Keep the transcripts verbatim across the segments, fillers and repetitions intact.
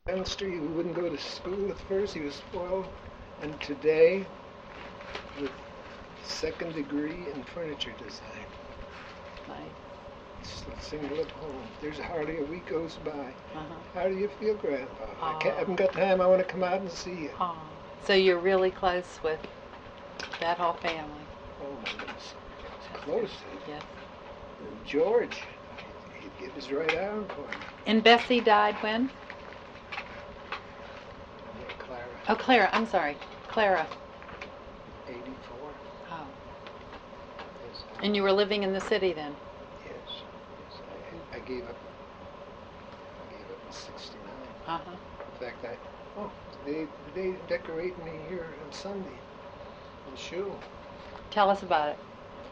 Youngster, he wouldn't go to school at first. He was spoiled, and today, with second degree in furniture design, Nice. still single at home. There's hardly a week goes by. Uh-huh. How do you feel, Grandpa? I Aw. can't, haven't got time. I want to come out and see you. Aw. So you're really close with that whole family. Oh my goodness, it's close. Yes. And George, he'd give his right arm for him. And Bessie died when? Yeah, Clara, Oh, Clara. I'm sorry. Clara. eighty-four. Oh. Yes, I, And you were living in the city then? yes, yes. I, I gave up. I gave up in sixty-nine. Uh-huh. In fact, I oh they they decorate me here on Sunday in Shul. Tell us about it.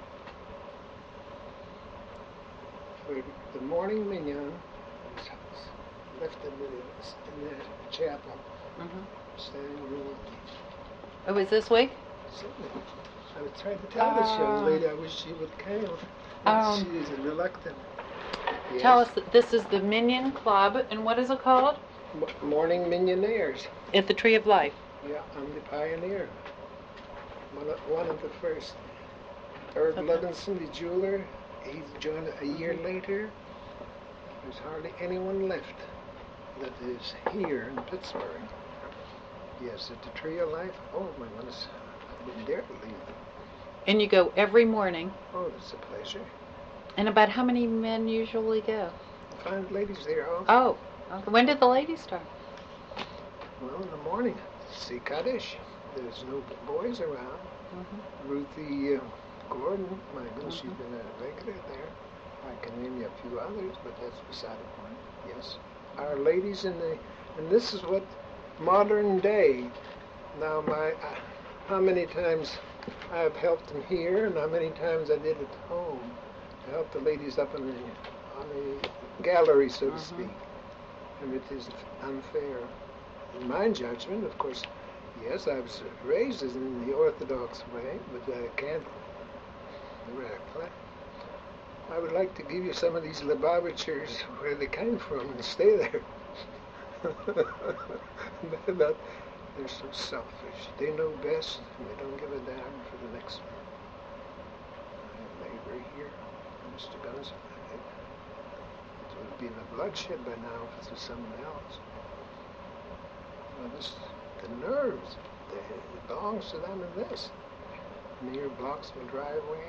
For the morning minyan, I was left in the, in the chapel, Mm-hmm. standing room. Oh, was this week? Sitting. I was trying to tell this young Ah. lady I wish she would come. but Um, she is reluctant. Tell Yes. us that this is the Minion Club, and what is it called? M- Morning Millionaires. At the Tree of Life. Yeah, I'm the pioneer. One of, one of the first. Herb Okay. Levinson, the jeweler, he joined a year Mhm. later. There's hardly anyone left that is here in Pittsburgh. Yes, at the Tree of Life. Oh my goodness, I wouldn't dare to leave. And you go every morning. Oh, it's a pleasure. And about how many men usually go? I find ladies there all. Oh, okay. When did the ladies start? Well, in the morning, see Kaddish. There's no boys around. Mm-hmm. Ruthie uh, Gordon, my goodness, she's Mhm. been a regular there. I can name you a few others, but that's beside the point. Yes, our ladies in the, and this is what modern day. Now, my, uh, how many times I have helped them here, and how many times I did at home to help the ladies up in the on the gallery, so to Mhm. speak. And it is unfair, in my judgment. Of course, yes, I was raised in the Orthodox way, but I can't. I would like to give you some of these Lubavitchers where they came from and stay there. they're, not, they're so selfish. They know best and they don't give a damn for the next one. I have a neighbor here, Mister Guns. It would be the bloodshed by now if it was someone else. Well, this, the nerves, they, it belongs to them in this. Near blocks my driveway.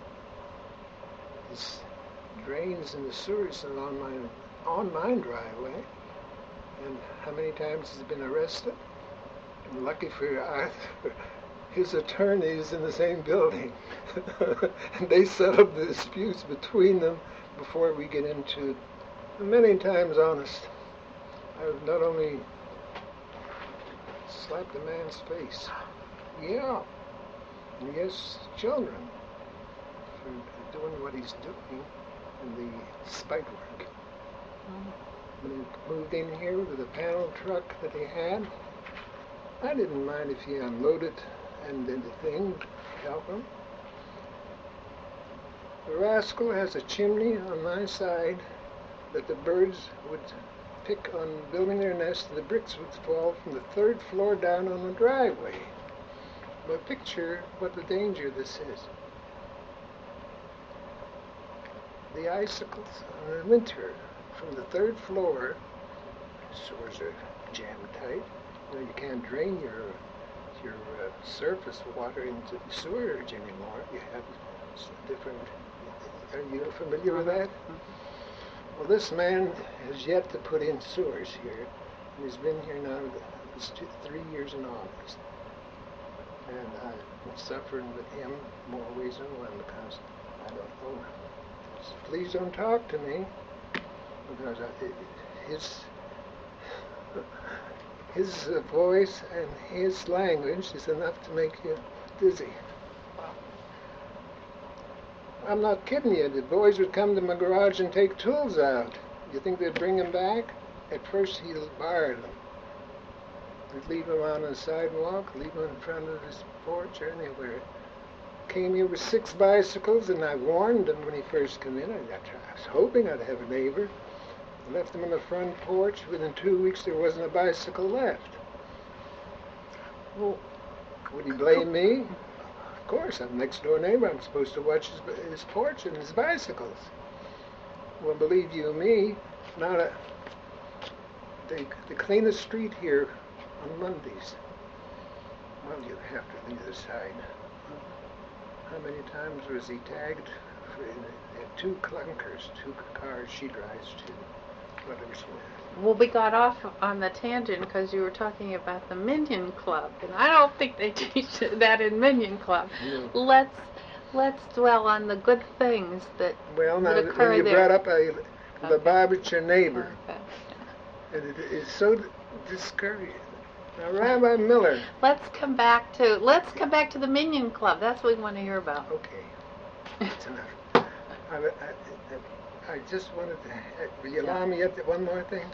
This drains in the sewers along my on my driveway, and how many times he's been arrested? And lucky for Arthur, his attorney is in the same building, and they settle the disputes between them before we get into. Many times, honest, I've not only slapped a man's face, yeah, and yes, children, for doing what he's doing in the spite work. Mm-hmm. When he moved in here with a panel truck that he had, I didn't mind if he unloaded and did the thing, help him. The rascal has a chimney on my side that the birds would pick on building their nest, and the bricks would fall from the third floor down on the driveway. But picture what the danger this is. The icicles in the winter from the third floor, sewers are jammed tight. You know, you can't drain your your uh, surface water into the sewage anymore. You have different. Are you familiar with that? Well, this man has yet to put in sewers here, and he's been here now. It's two, three years in August, and I'm suffering with him more ways than one because I don't know. Please don't talk to me, because I, his his uh, voice and his language is enough to make you dizzy. I'm not kidding you. The boys would come to my garage and take tools out. You think they'd bring them back? At first, he'd bar them. He'd leave them on the sidewalk, leave them in front of his porch or anywhere. Came here with six bicycles, and I warned him when he first came in. I, I was hoping I'd have a neighbor. left them on the front porch. Within two weeks, there wasn't a bicycle left. Well, Would he blame me? Of course, I'm next door neighbor. I'm supposed to watch his, his porch and his bicycles. Well, believe you me, not a. They, they clean the street here on Mondays. Well, you have to leave the side. How many times was he tagged? For, they had two clunkers, two cars she drives to. Whatever. well, we got off on the tangent because you were talking about the Minion Club, and I don't think they teach that in Minion Club. No. Let's let's dwell on the good things that Well, now, that occur when you there. brought up a, the Okay. Bob, it's your neighbor. Okay. And it is so discouraging. Now, Rabbi Miller. Let's come back to let's come back to the Minion Club. That's what we want to hear about. Okay, that's enough. I, I, I, I just wanted to. Will you allow me yet to- one more thing?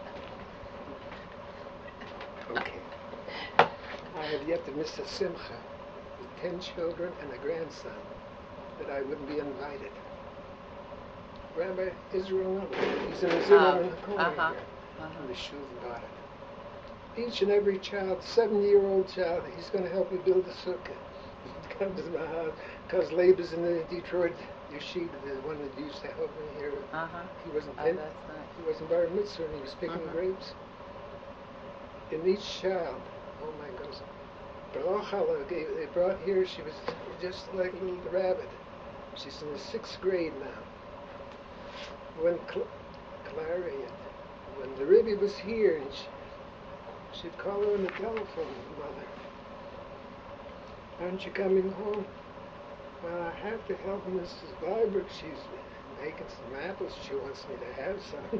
Okay. I have yet to miss a simcha with ten children and a grandson that I wouldn't be invited. Rabbi Israel Miller. He's in the Zimmerman in the corner uh-huh. here. Uh-huh. And the shoes got it. Each and every child, seven-year-old child, he's going to help me build a sukkah. Comes to my house, because Labe is in the Detroit yeshiva, the one that used to help me here. Uh-huh. He wasn't Oh, ten, that's nice. he wasn't bar mitzvah, and he was picking Mhm. grapes. And each child, oh my goodness, Baruch Allah, they they brought here, she was just like a little rabbit. She's in the sixth grade now. When Cl- Clara, when the Rebbe was here, and she, she'd call her on the telephone, Mother, aren't you coming home? Well, I have to help Missus Weiberg. She's making some apples. She wants me to have some.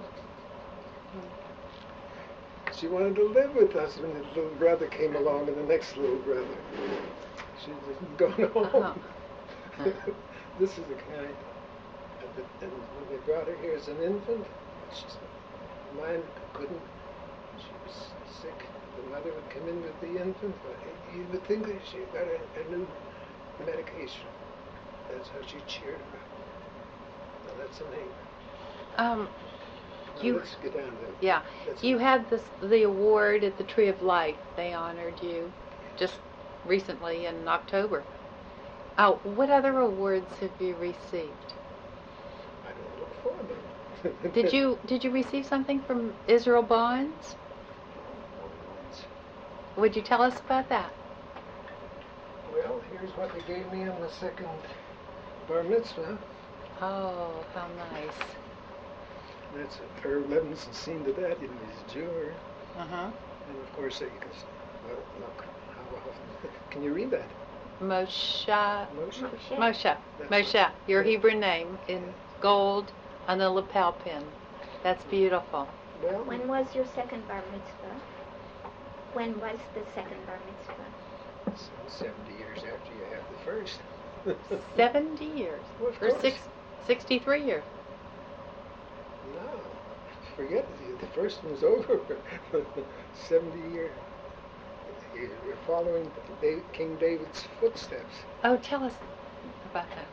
She wanted to live with us when the little brother came along, and the next little brother. She didn't go home. Uh-huh. This is the kind. And, the, and when they brought her here as an infant, she's, mine couldn't. She was sick. The mother would come in with the infant. But you would think that she got a, a new medication. That's how she cheered her. Well, that's a name. Um, Now you let's get down there. yeah, That's you a- had this the award at the Tree of Life. They honored you just recently in October. Oh, what other awards have you received? I don't look for them. Did you did you receive something from Israel Bonds? Would you tell us about that? Well, here's what they gave me on the second bar mitzvah. Oh, how nice. That's a Herb Levinson seen to that, you know, he's a Jew. Uh-huh. And of course, uh, you can see, well, look, how often, can you read that? Moshe Moshe? Moshe. That's Moshe, right. your Hebrew name in gold on the lapel pin. That's beautiful. Well, When was your second bar mitzvah? When was the second bar mitzvah? it's seventy years after you have the first. Seventy years. Well, of Or course. six, sixty-three years. No, forget it. The first one's over. seventy years. You're following Da- King David's footsteps. Oh, tell us about that.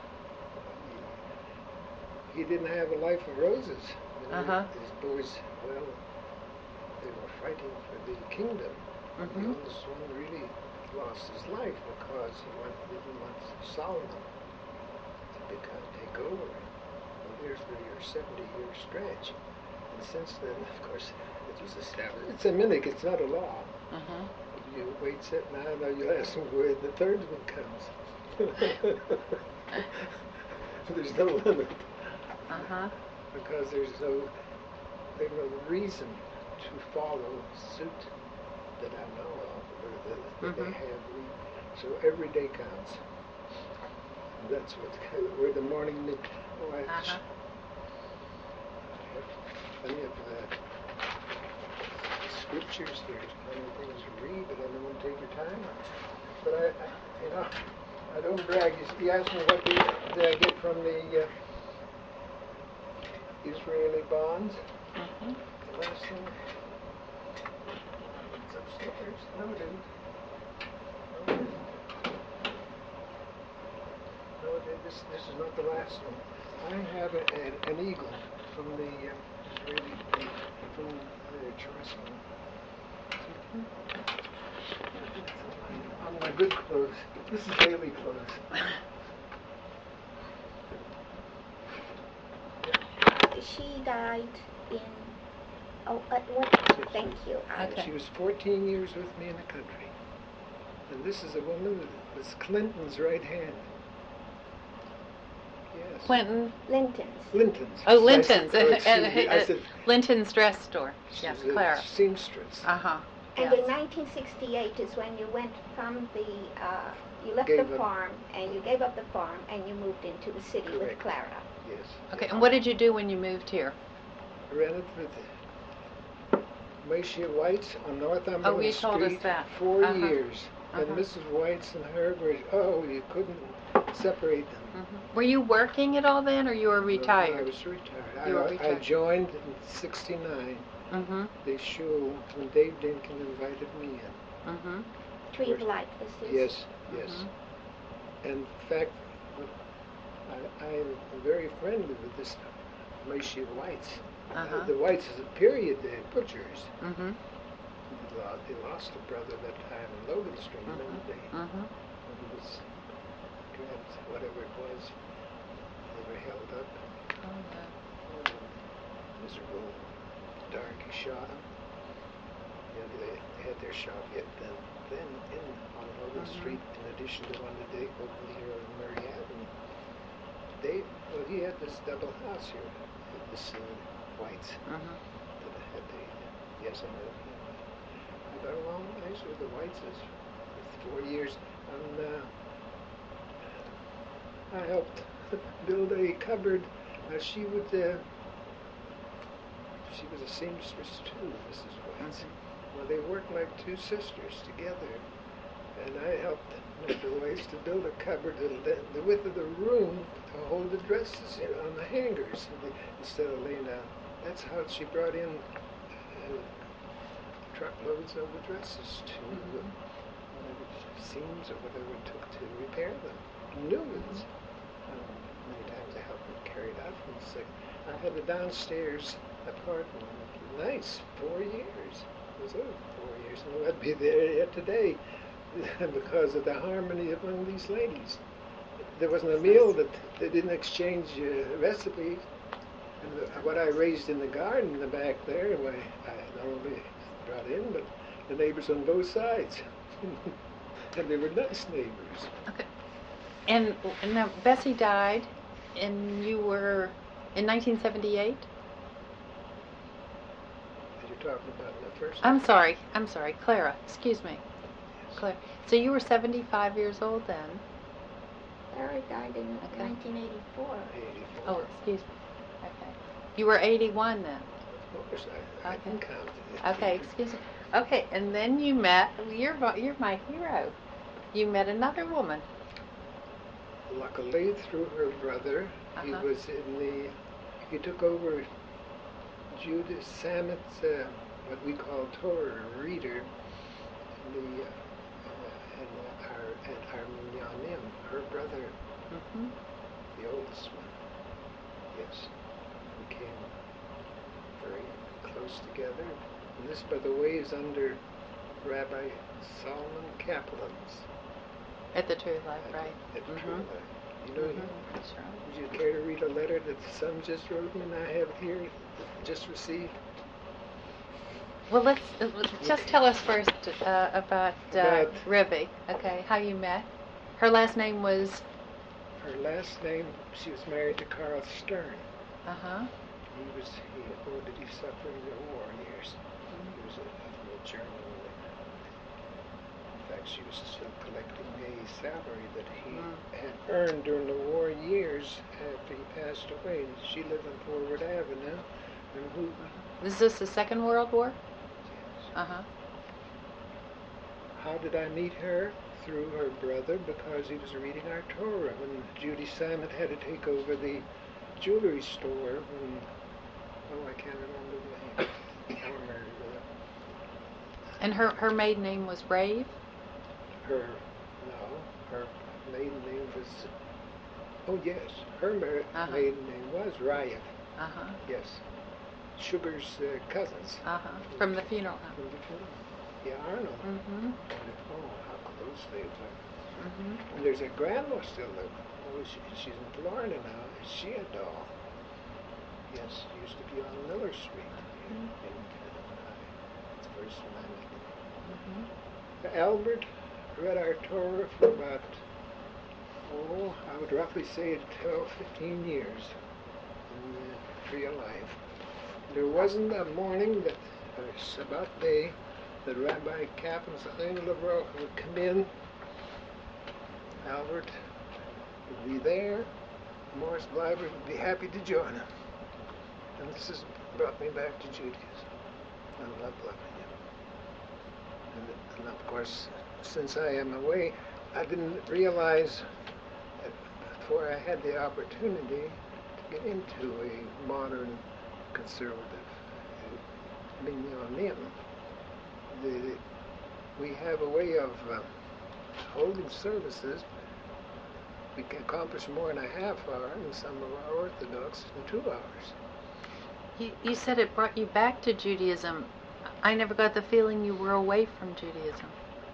He didn't have a life of roses. You know, Uh-huh. His boys, well, they were fighting for the kingdom. The Mhm. oldest one really lost his life because he want, didn't want Solomon to become, take over. Well, here's the your seventy-year stretch. And since then, of course, it was established. It's a minhag, it's not a law. Uh-huh. You wait set now, now you'll ask him where the third one comes. There's no limit. Uh-huh. Because there's no there's no reason to follow suit that I know of, or that, that Mhm. they have. So every day counts. And that's what where the morning mid. Oh, I, Uh-huh. I have plenty of uh, scriptures here. There's plenty of things to read, but I don't want to take your time. But I, I you know, I don't brag. You, you asked me what did, did I get from the uh, Israeli bonds. Mhm. The last thing. It's upstairs. No, it isn't. No, it isn't. No, it, this, this is not the last one. I have a, an, an eagle. from the uh, Israeli from the Jerusalem. On my good clothes. This is daily clothes. She died in. Oh, uh, what? Thank you. Okay. She was fourteen years with me in the country. And this is a woman that was Clinton's right hand. Yes. Clinton. Linton's. Linton's. Oh, I Linton's. said- oh, excuse me, I Uh, said Linton's dress store. she's Yes, a Clara. seamstress. Uh huh. And Yes. in nineteen sixty-eight is when you went from the, uh, you left Gave the up. farm and you gave up the farm and you moved into the city with Correct. Clara. Yes. Okay. And what did you do when you moved here? I rented with Marcia White's on Northumberland Oh, you Street told us that. four Uh-huh. years. And Uh-huh. Missus White's and her were, oh, you couldn't separate them. Mm-hmm. Were you working at all then, or you were No, retired? I was retired. You were I, I retired. joined in sixty-nine Mm-hmm. the shul when Dave Dinkin invited me in. Mm-hmm. Tree of Life was this. Yes, yes. Mhm. And in fact, I, I am very friendly with this Marcia White's. Uh-huh. Uh, the Whites is a period, the butchers. Mm-hmm. They lo- They lost a brother that time in Logan Street, remember they? Mm-hmm. When he was grabbed, whatever it was, they were held up. Oh, yeah. Oh, miserable, dark, he shot him. Yeah, they, they had their shot yet then. Then in on Logan Mhm. Street, in addition to one that they over here on Murray Avenue, they well he had this double house here, this uh, White's Mm-hmm. that had the yes I know. I got along nice with the Whiteses for four years, and uh, I helped build a cupboard. Uh, she would. Uh, she was a seamstress too, Missus White. Mm-hmm. Well, they worked like two sisters together, and I helped Mister Weiss to build a cupboard the, the width of the room to hold the dresses in, on the hangers so they, instead of laying down. That's how she brought in uh, truckloads of the dresses to Mhm. uh, whatever seams or whatever it took to repair them. New ones. Um, many times I helped them carry it out from the sick. I had a downstairs apartment, nice, four years. It was over four years, and I'd be there yet today because of the harmony among these ladies. There wasn't a meal that they didn't exchange uh, recipes. And the, what I raised in the garden in the back there, why I not only brought in, but the neighbors on both sides. And they were nice neighbors. Okay. And, and now Bessie died, and you were in nineteen seventy-eight? As you're talking about in the first I'm sorry. I'm sorry. Clara. Excuse me. Clara. So you were seventy-five years old then? Clara died in Okay. nineteen eighty-four. eighty-four. Oh, excuse me. Okay. You were eighty-one then? Of course, I, I Okay. can count it. Okay, excuse me. Okay, and then you met, you're, my- you're my hero. You met another woman. Luckily, through her brother, he Uh-huh. was in the, he took over Judith Samet's, uh, what we call Torah reader, in the, uh, and our, at Arminyanim, her brother, Mm-hmm. the oldest one. Yes, we came very close together. And this, by the way, is under Rabbi Solomon Kaplan's. At the True Life, at- right? At Mhm. True Life. You know him? Mhm. That's right. Would you care to read a letter that the son just wrote me and I have here, just received? Well, let's uh, just tell us first uh, about, uh, About- Ribby. Okay, how you met. Her last name was. Her last name, she was married to Carl Stern. Uh huh. He was, he, oh, did he suffer in the war years? He was a, a German. In fact, she was still collecting a salary that he Mm. had earned during the war years after he passed away. She lived on Forward Avenue. And who? Is this the Second World War? Yes. Uh huh. How did I meet her? Through her brother, because he was reading our Torah when Judy Simon had to take over the jewelry store when, oh, I can't remember the name. I remember And her, her maiden name was Rave? her, no, her maiden name was, oh yes, her mar- Uh-huh. maiden name was Raya. Uh-huh. Yes. Sugar's uh, cousins. Uh-huh. From the funeral home. From the funeral. Yeah, Arnold. Mm-hmm. And, oh, how close they were. Mm-hmm. And there's a grandma still there. Oh, she, she's in Florida now. Is she a doll? Yes, she used to be on Miller Street. Mm-hmm. In, uh, it's the first one I met. Mm-hmm. Albert read our Torah for about, oh, I would roughly say twelve, fifteen years in the real life. There wasn't a morning that, or Shabbat day, that Rabbi Cap and Chaim Levrach would come in. Albert would be there. Morris Bleiber would be happy to join him. And this has brought me back to Judaism. I love loving him. And, and of course, since I am away, I didn't realize that before I had the opportunity to get into a modern conservative minyanim, the we have a way of uh, holding services. We can accomplish more in a half hour than some of our Orthodox in two hours. You, you said it brought you back to Judaism. I never got the feeling you were away from Judaism.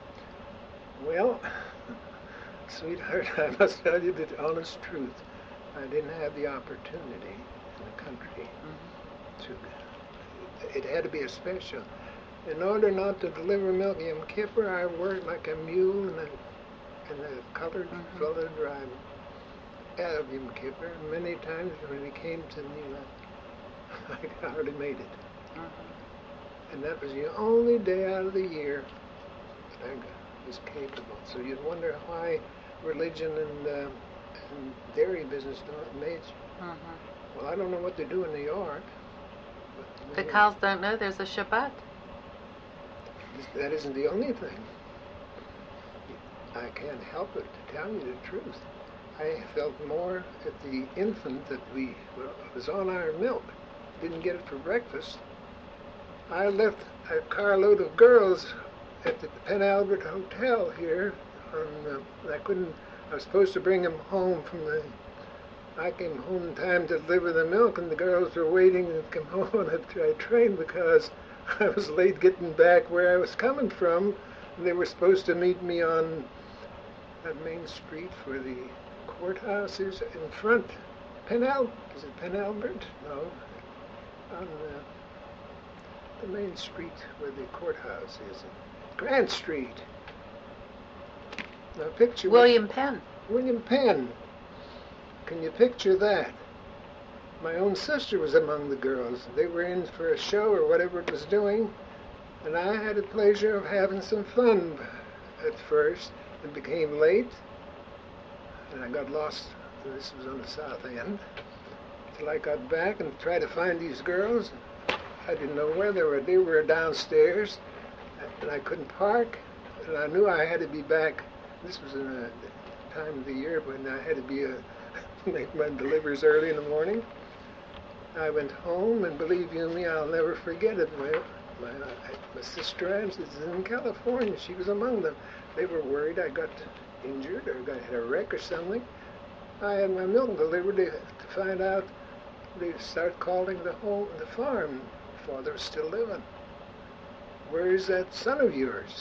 Well, sweetheart, I must tell you the honest truth. I didn't have the opportunity in the country Mm-hmm. to. It had to be a special. In order not to deliver milk Yom Kippur, I worked like a mule in a, in a colored Mm-hmm. fellow drive out of Yom Kippur. Many times when we came to Nila, I hardly made it. Mm-hmm. And that was the only day out of the year that I was capable. So you'd wonder why religion and, uh, and dairy business don't major. Mm-hmm. Well, I don't know what they do in New York. But The cows don't know there's a Shabbat. That isn't the only thing. I can't help it, to tell you the truth. I felt more at the infant that we well, was on our milk. Didn't get it for breakfast. I left a carload of girls at the Penn Albert Hotel here. On, uh, I couldn't. I was supposed to bring them home from the. I came home in time to deliver the milk, and the girls were waiting to come home on a train because I was late getting back where I was coming from. And they were supposed to meet me on that main street where the courthouse is in front. Penn Albert. Is it Penn Albert? No. On the, the main street where the courthouse is. Grant Street. Now picture William Penn. William Penn. Can you picture that? My own sister was among the girls. They were in for a show or whatever it was doing, and I had the pleasure of having some fun at first. It became late, and I got lost. This was on the south end. Till I got back and tried to find these girls. I didn't know where they were. They were downstairs, and I couldn't park, and I knew I had to be back. This was in a time of the year when I had to be a make my deliveries early in the morning. I went home, and believe you me, I'll never forget it. My my, my sister Anne is in California. She was among them. They were worried I got injured or got had a wreck or something. I had my milk delivered to, to find out. They start calling the home, the farm. Father was still living. Where is that son of yours?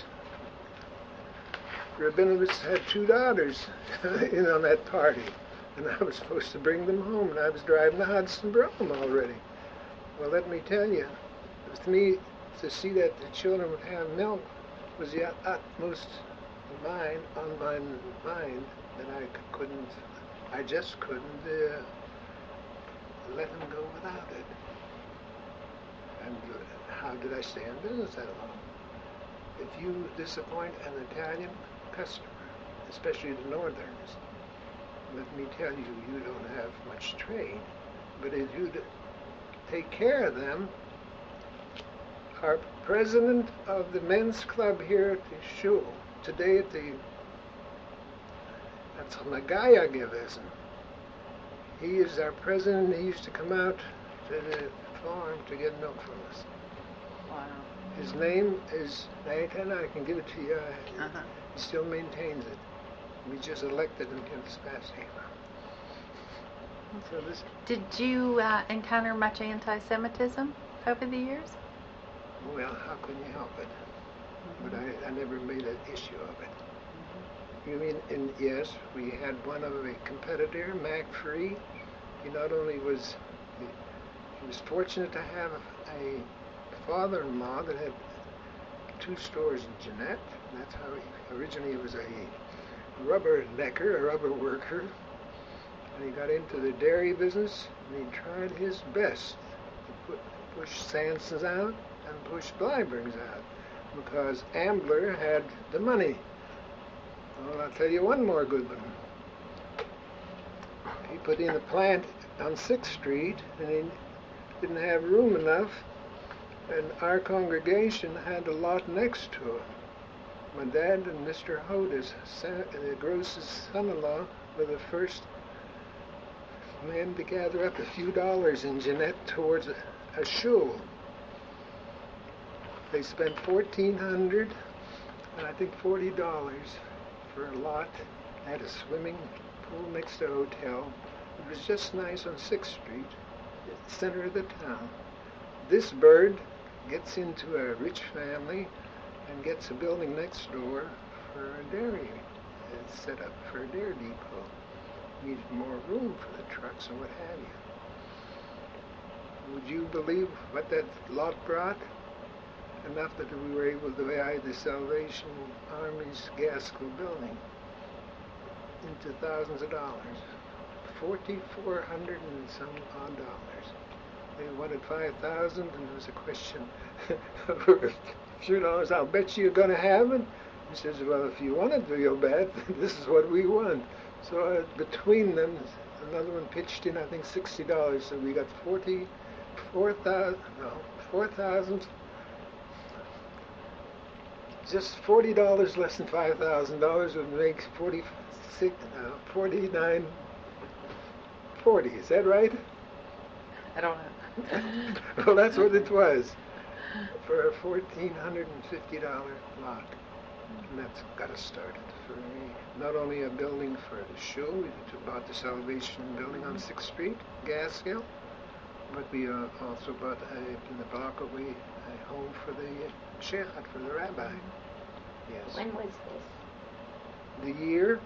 Rabinovich had two daughters in on that party, and I was supposed to bring them home, and I was driving to Hudson Brougham already. Well, let me tell you, with me, to see that the children would have milk was the utmost mind on my mind that I couldn't, I just couldn't uh, let them go without it. And uh, how did I stay in business that long? If you disappoint an Italian customer, especially the Northerners, let me tell you, you don't have much trade. But if you take care of them, our president of the men's club here at the shul, today at the, that's Nagaya Gewissen. He is our president. He used to come out to the farm to get milk from us. Wow. His name is Nathan. I can give it to you. Uh-huh. He still maintains it. We just elected him here this past April. So this, Did you uh, encounter much anti-Semitism over the years? well, how can you help it? But I, I never made an issue of it. You mean, in, yes, we had one of a competitor, Mac Free. He not only was, he, he was fortunate to have a father-in-law that had two stores in Jeanette. That's how he, originally he was a rubber necker, a rubber worker. And he got into the dairy business, and he tried his best to put, push Sansons out and push Blyberg's out, because Ambler had the money. Well, I'll tell you one more good one. He put in a plant on sixth Street, and he didn't have room enough, and our congregation had a lot next to it. My dad and Mister Hodis, the grocer's son-in-law, were the first men to gather up a few dollars in Jeanette towards a, a shul. They spent fourteen hundred dollars and I think forty dollars for a lot. Had a swimming pool next to a hotel. It was just nice on sixth Street, the center of the town. This bird gets into a rich family and gets a building next door for a dairy. It's set up for a dairy depot. Needed more room for the trucks and what have you. Would you believe what that lot brought? Enough that we were able to buy the Salvation Army's Gaskell building into thousands of dollars. Forty-four hundred and some odd dollars. They wanted five thousand, and it was a question of a few dollars. I'll bet you you're going to have it. He says, well, if you want it real bad, this is what we want. So uh, between them, another one pitched in, I think, sixty dollars. So we got forty-four thousand, no, four thousand, just forty dollars less than five thousand dollars would make forty-six, no, forty-nine forty. Is that right? I don't know. Well, that's what it was for a fourteen hundred fifty dollars lot. And that's got us started for me. Not only a building for the show, we bought the Salvation building on sixth Street, Gaskell, but we uh, also bought a, in the block away a home for the shechat, for the rabbi. Yes. When was this? The year?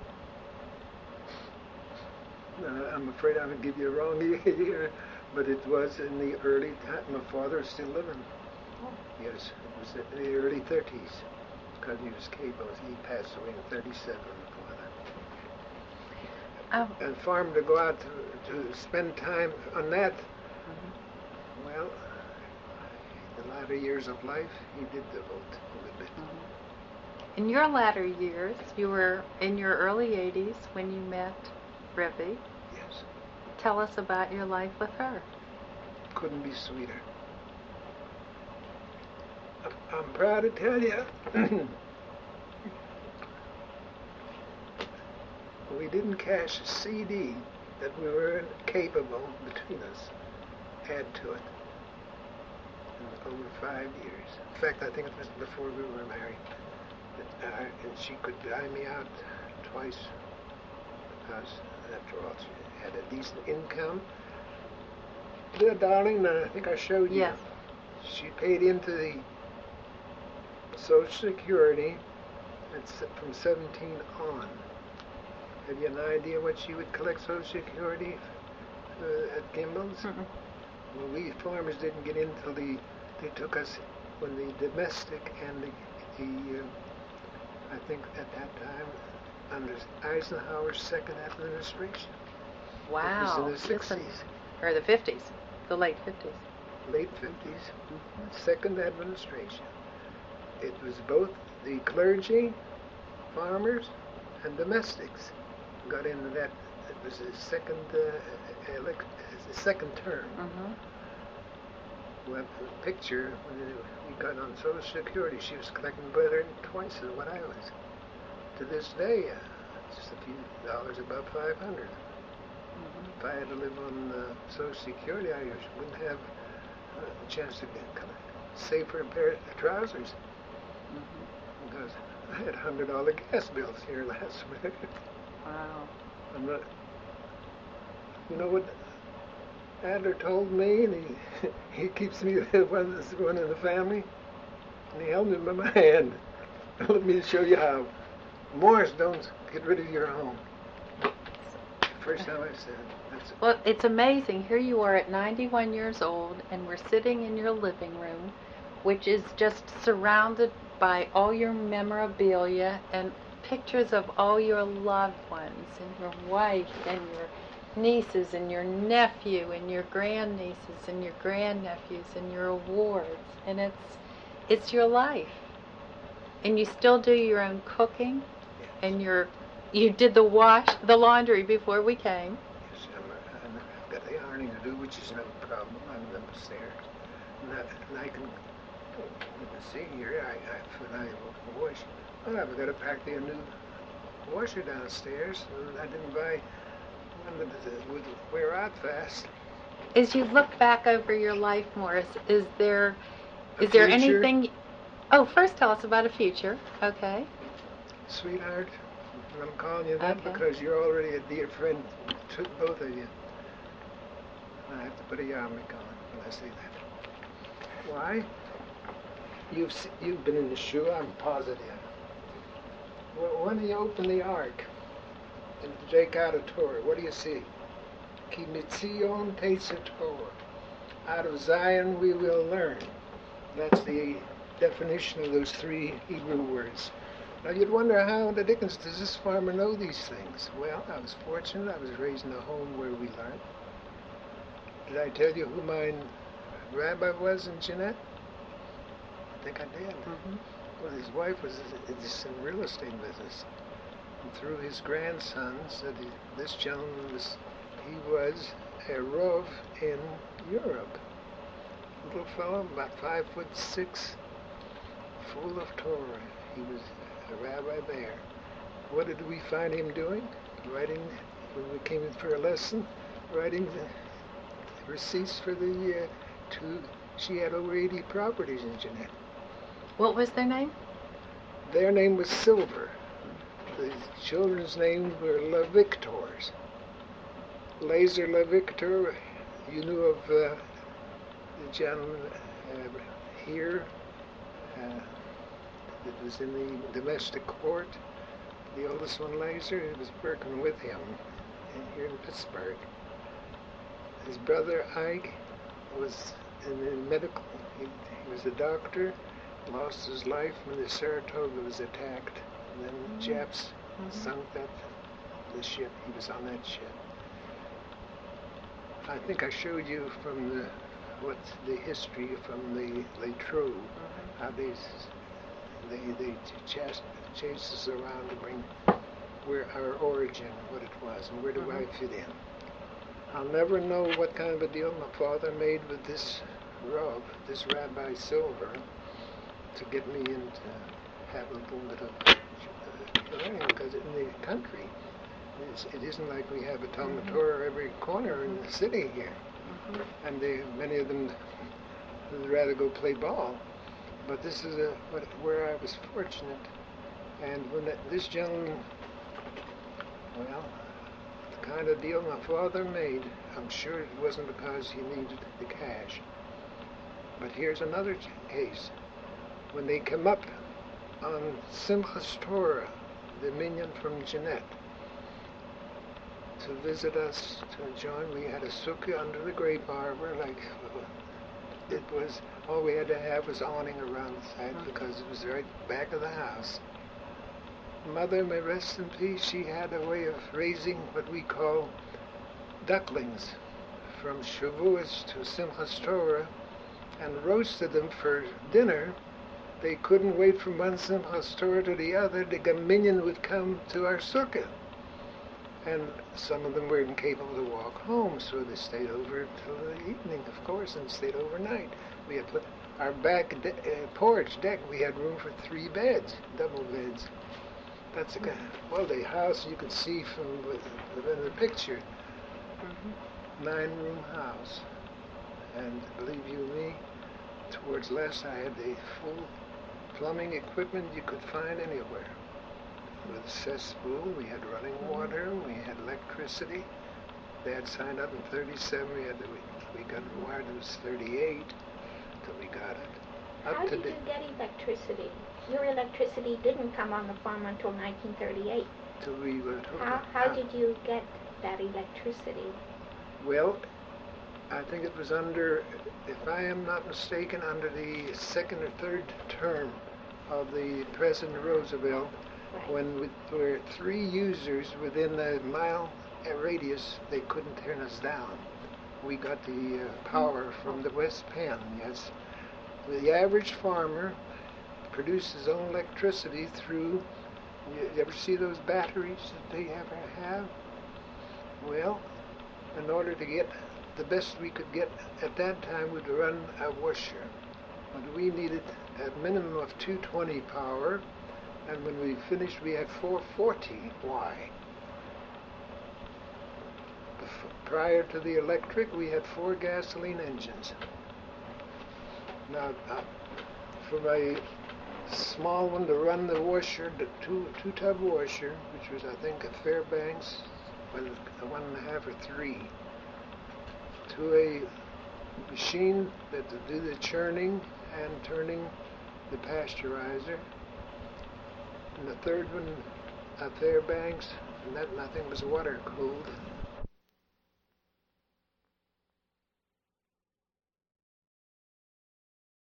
Uh, I'm afraid I would give you a wrong year, but it was in the early time. My father is still living. Oh. Yes, it was in the early thirties. Because he was cable. He passed away in thirty-seven. Oh. And for him to go out to, to spend time on that, mm-hmm. well, the latter years of life, he did devote a little bit. Mm-hmm. In your latter years, you were in your early eighties when you met Rebbe. Yes. Tell us about your life with her. Couldn't be sweeter. I'm proud to tell you, we didn't cash a C D that we were capable between us add to it in over five years. In fact, I think it was before we were married. Uh, and she could buy me out twice because, after all, she had a decent income. Dear darling, I think I showed you. Yes. She paid into the Social Security from seventeen on. Have you an idea what she would collect Social Security uh, at Gimbel's? Mm-mm. Well, we farmers didn't get in until the, they took us when the domestic and the, the uh, I think at that time, under Eisenhower's second administration. Wow. It was in the sixties. Or the fifties. The late fifties. Late fifties. Mm-hmm. Second administration. It was both the clergy, farmers, and domestics got into that. It was his second uh, elect, his second term. Mm-hmm. Well, the picture when we got on Social Security, she was collecting better than twice as what I was. To this day, uh, just a few dollars above five hundred. Mm-hmm. If I had to live on uh, Social Security, I wouldn't have uh, a chance to get, save for a pair of trousers. Mm-hmm. Because I had one hundred dollars gas bills here last week. Wow. I'm not, You know what Adler told me, and he he keeps me one this one in the family, and he held me by my hand. Let me show you how. Morris, don't get rid of your home. First time I said, that's it. Well, it's amazing. Here you are at ninety-one years old, and we're sitting in your living room, which is just surrounded by all your memorabilia and pictures of all your loved ones, and your wife, and your nieces, and your nephew, and your grandnieces, and your grandnephews, and your awards. And it's it's your life. And you still do your own cooking, and your you did the wash, the laundry before we came. Yes, I'm, I'm, I've got the ironing to do, which is no problem. I'm upstairs. And I, and I can, you can see here, I, I, when I wash, oh, I've got to pack the new washer downstairs. And I didn't buy one that would wear out fast. As you look back over your life, Morris, is there A is there future? anything? Oh, first tell us about a future. Okay. Sweetheart, I'm calling you that Okay. because you're already a dear friend to both of you. I have to put a yarmulke on when I say that. Why? You've se- you've been in the shoe, I'm positive. Wh- When you open the ark and take out a Torah, what do you see? Ki mitzion tetzeh Torah. Out of Zion we will learn. That's the definition of those three Hebrew words. Now you'd wonder, how in the dickens does this farmer know these things? Well, I was fortunate. I was raised in a home where we learned. Did I tell you who my rabbi was in Jeanette? I think I did. Mm-hmm. Well, his wife was is in real estate business. And through his grandsons, that he, this gentleman was, he was a Rav in Europe. Little fellow, about five foot six, full of Torah. He was a rabbi there. What did we find him doing? Writing, when we came in for a lesson, writing the receipts for the uh, two. She had over eighty properties in Jeanette. What was their name? Their name was Silver. The children's names were La Victors. Laser La Victor, you knew of uh, the gentleman uh, here uh, that was in the domestic court, the oldest one, Laser. It was working with him in, here in Pittsburgh. His brother Ike was in the medical, he, he was a doctor, lost his life when the Saratoga was attacked, and then the Japs Mhm. sunk that, the ship. He was on that ship. I think I showed you from the, what the history from the Les Trous, how they, they, they chased, chased us around to bring where our origin, what it was, and where do Mhm. I fit in. I'll never know what kind of a deal my father made with this Rav, this Rabbi Silver, to get me into having a little bit of uh, learning, because in the country, it's, it isn't like we have a Talmud Mhm. Torah every corner in the city here. Mm-hmm. And they, many of them would rather go play ball. But this is a, what, where I was fortunate. And when that, this gentleman, well, the kind of deal my father made, I'm sure it wasn't because he needed the cash. But here's another case. When they come up on Simchas Torah, the minion from Jeanette, to visit us, to join, we had a sukkah under the grape arbor, like it was, all we had to have was awning around the side because it was right back of the house. Mother, may rest in peace, she had a way of raising what we call ducklings from Shavuos to Simchas Torah and roasted them for dinner. They couldn't wait from one Simchas Torah to the other. The minion would come to our sukkah. And some of them were incapable to walk home, so they stayed over till the evening, of course, and stayed overnight. We had put our back de- uh, porch deck. We had room for three beds, double beds. That's a kind of, well, the house you could see from the, the, the picture, Mm-hmm. nine-room house. And believe you me, towards less I had the full plumbing equipment you could find anywhere. With a cesspool, we had running water, we had electricity. Dad signed up in thirty-seven. We had to, we, we got it wired. It was thirty-eight till we got it. Up How to did you date get electricity? Your electricity didn't come on the farm until nineteen thirty-eight. till we went home. How, how did you get that electricity? Well, I think it was under, if I am not mistaken, under the second or third term of the President Roosevelt, Right. when we, there were three users within a mile radius, they couldn't turn us down. We got the uh, power from the West Penn, yes. The average farmer produces his own electricity through, you, you ever see those batteries that they ever have? Well, in order to get the best we could get at that time, we'd run a washer. But we needed a minimum of two twenty power, and when we finished we had four forty Y. Prior to the electric, we had four gasoline engines. Now, uh, from a small one to run the washer, the two two tub washer, which was I think a Fairbanks, was a one and a half or three, to a machine that to do the churning and turning the pasteurizer, and the third one a Fairbanks, and that nothing was water cooled.